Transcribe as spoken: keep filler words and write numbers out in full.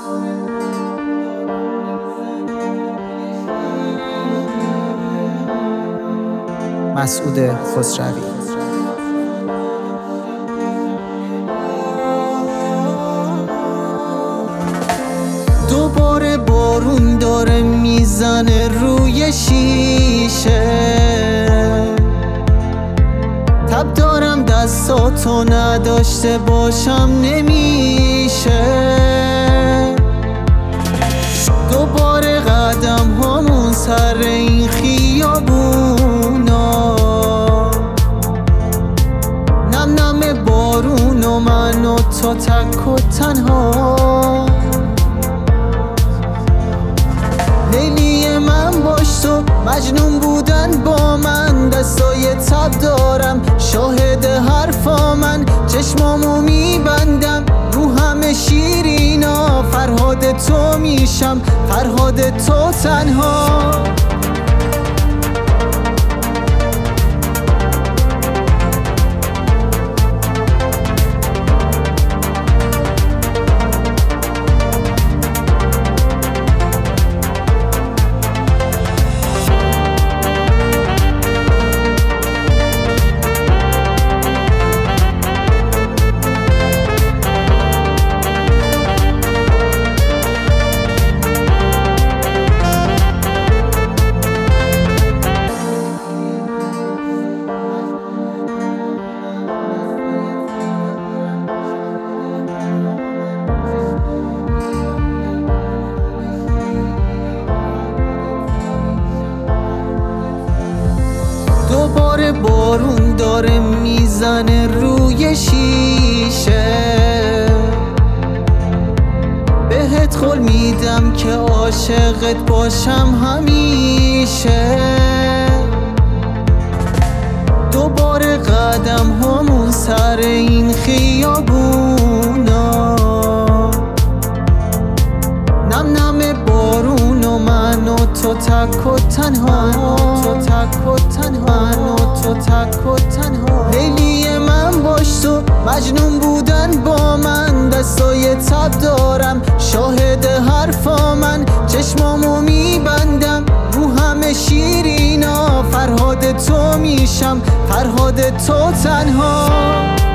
مسعود خسروی. دوباره بارون داره میزنه روی شیشه، تب دارم دستاتو نداشته باشم نمیشه. دوباره قدم هامون سر این خیابونا، نم نم بارون و من و تو تک و تنها. لیلی من باش تو، مجنون بودن با من، دستای تب دارم شاهد حرفا من. چشمامو میبندم رو همه شیرینا، فرهاد تو میشم فرهاد تو تنها. دوباره بارون داره میزنه روی شیشه، بهت قول میدم که عاشقت باشم همیشه. دوباره قدم همون سر این خیابونا، نم نم بارون و من و تو تک و تنها، تو تک و تنها، تو تک و تنها. لیلی من باش تو، مجنون بودن با من، دستای تب دارم شاهد حرفا من. چشمامو میبندم رو همه شیرینا، فرهاد تو میشم فرهاد تو تنها.